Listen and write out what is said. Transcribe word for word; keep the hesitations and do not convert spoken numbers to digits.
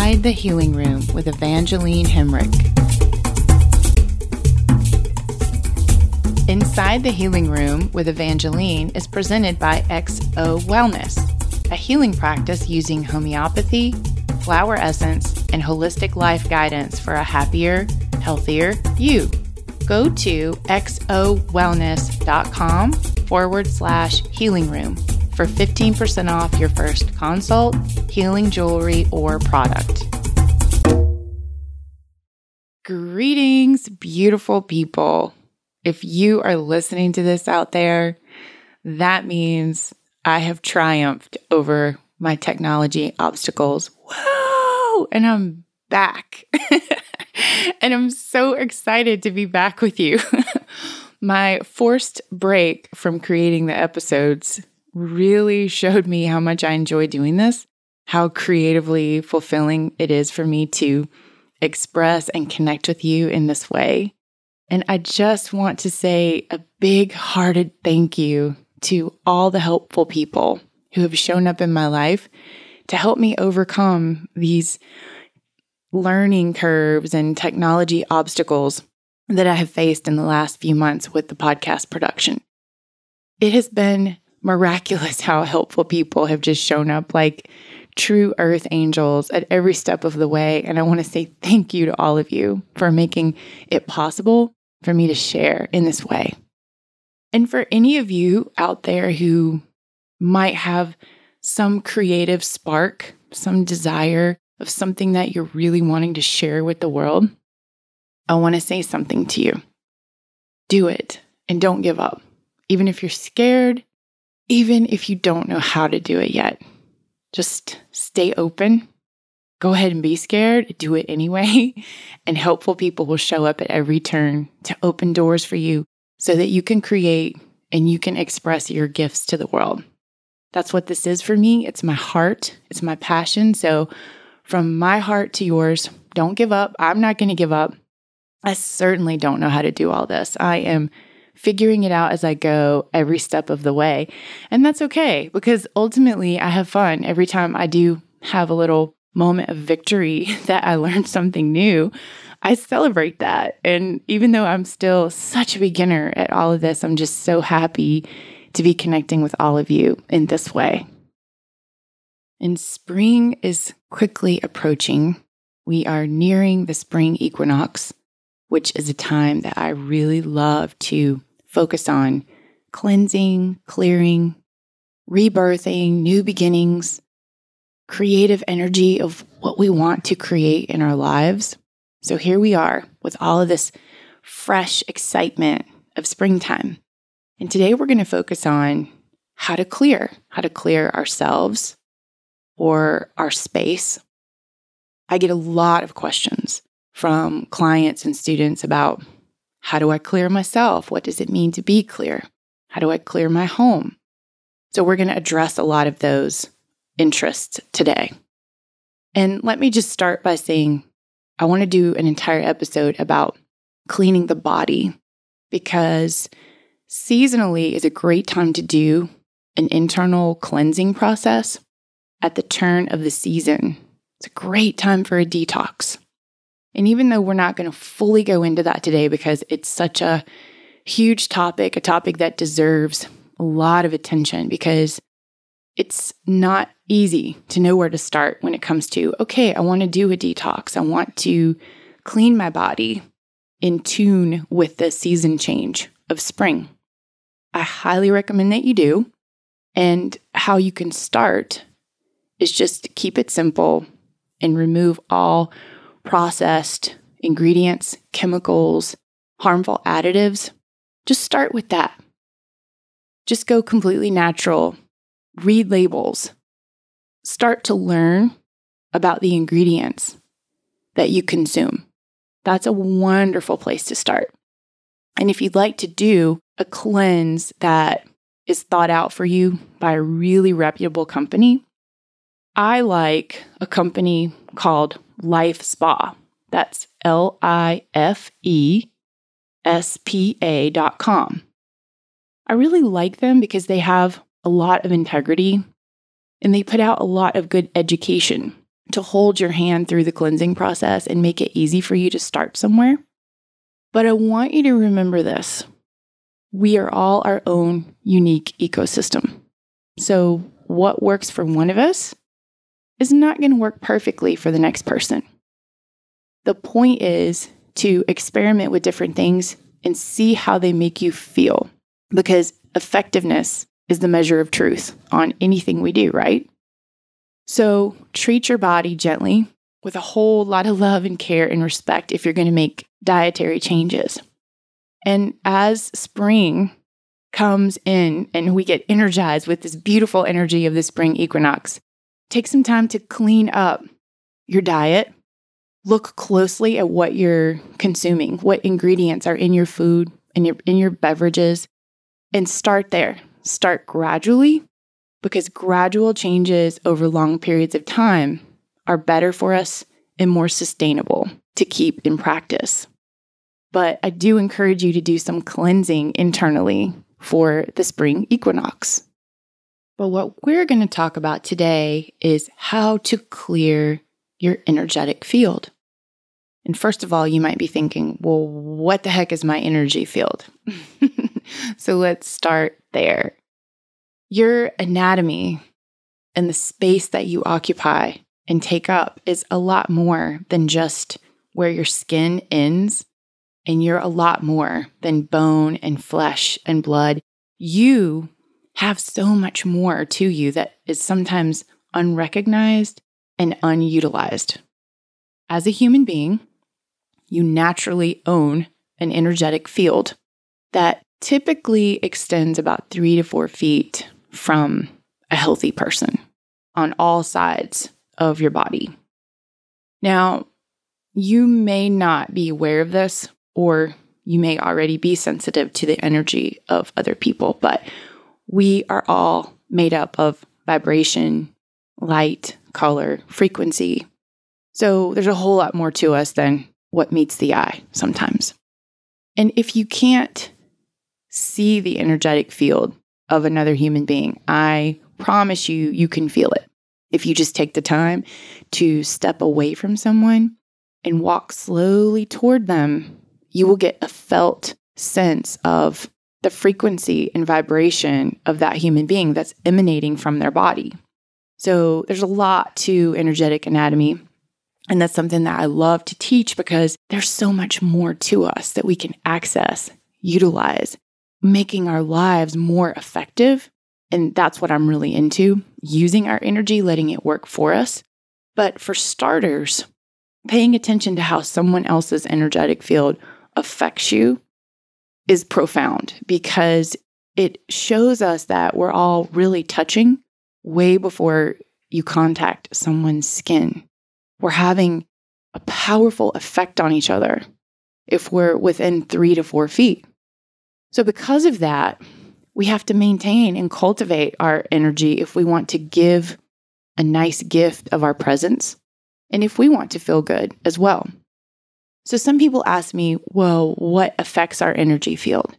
Inside the Healing Room with Evangeline Hemrick. Inside the Healing Room with Evangeline is presented by X O Wellness, a healing practice using homeopathy, flower essence, and holistic life guidance for a happier, healthier you. Go to xowellness.com forward slash healing room for fifteen percent off your first consult, healing jewelry, or product. Greetings, beautiful people. If you are listening to this out there, that means I have triumphed over my technology obstacles. Whoa! And I'm back. And I'm so excited to be back with you. My forced break from creating the episodes really showed me how much I enjoy doing this, how creatively fulfilling it is for me to express and connect with you in this way. And I just want to say a big-hearted thank you to all the helpful people who have shown up in my life to help me overcome these learning curves and technology obstacles that I have faced in the last few months with the podcast production. It has been miraculous how helpful people have just shown up like true earth angels at every step of the way. And I want to say thank you to all of you for making it possible for me to share in this way. And for any of you out there who might have some creative spark, some desire of something that you're really wanting to share with the world, I want to say something to you. Do it and don't give up. Even if you're scared, even if you don't know how to do it yet, just stay open. Go ahead and be scared, do it anyway, and helpful people will show up at every turn to open doors for you so that you can create and you can express your gifts to the world. That's what this is for me. It's my heart. It's my passion. So from my heart to yours, don't give up. I'm not going to give up. I certainly don't know how to do all this. I am figuring it out as I go every step of the way. And that's okay because ultimately I have fun every time I do have a little moment of victory that I learned something new. I celebrate that. And even though I'm still such a beginner at all of this, I'm just so happy to be connecting with all of you in this way. And spring is quickly approaching. We are nearing the spring equinox, which is a time that I really love to focus on cleansing, clearing, rebirthing, new beginnings, creative energy of what we want to create in our lives. So here we are with all of this fresh excitement of springtime. And today we're going to focus on how to clear, how to clear ourselves or our space. I get a lot of questions from clients and students about how do I clear myself? What does it mean to be clear? How do I clear my home? So we're going to address a lot of those interests today. And let me just start by saying I want to do an entire episode about cleaning the body because seasonally is a great time to do an internal cleansing process at the turn of the season. It's a great time for a detox. And even though we're not going to fully go into that today because it's such a huge topic, a topic that deserves a lot of attention because it's not easy to know where to start when it comes to, okay, I want to do a detox. I want to clean my body in tune with the season change of spring. I highly recommend that you do. And how you can start is just keep it simple and remove all processed ingredients, chemicals, harmful additives. Just start with that. Just go completely natural. Read labels. Start to learn about the ingredients that you consume. That's a wonderful place to start. And if you'd like to do a cleanse that is thought out for you by a really reputable company, I like a company called Life Spa. That's L I F E S P A dot com. I really like them because they have a lot of integrity and they put out a lot of good education to hold your hand through the cleansing process and make it easy for you to start somewhere. But I want you to remember this. We are all our own unique ecosystem. So what works for one of us is not going to work perfectly for the next person. The point is to experiment with different things and see how they make you feel, because effectiveness is the measure of truth on anything we do, right? So treat your body gently with a whole lot of love and care and respect if you're going to make dietary changes. And as spring comes in and we get energized with this beautiful energy of the spring equinox, take some time to clean up your diet. Look closely at what you're consuming, what ingredients are in your food and your, in your beverages, and start there. Start gradually, because gradual changes over long periods of time are better for us and more sustainable to keep in practice. But I do encourage you to do some cleansing internally for the spring equinox. But what we're going to talk about today is how to clear your energetic field. And first of all, you might be thinking, well, what the heck is my energy field? So let's start there. Your anatomy and the space that you occupy and take up is a lot more than just where your skin ends, and you're a lot more than bone and flesh and blood. You have so much more to you that is sometimes unrecognized and unutilized. As a human being, you naturally own an energetic field that typically extends about three to four feet from a healthy person on all sides of your body. Now, you may not be aware of this, or you may already be sensitive to the energy of other people, but we are all made up of vibration, light, color, frequency. So there's a whole lot more to us than what meets the eye sometimes. And if you can't see the energetic field of another human being, I promise you, you can feel it. If you just take the time to step away from someone and walk slowly toward them, you will get a felt sense of the frequency and vibration of that human being that's emanating from their body. So there's a lot to energetic anatomy. And that's something that I love to teach because there's so much more to us that we can access, utilize, making our lives more effective. And that's what I'm really into, using our energy, letting it work for us. But for starters, paying attention to how someone else's energetic field affects you is profound, because it shows us that we're all really touching way before you contact someone's skin. We're having a powerful effect on each other if we're within three to four feet. So because of that, we have to maintain and cultivate our energy if we want to give a nice gift of our presence, and if we want to feel good as well. So some people ask me, well, what affects our energy field?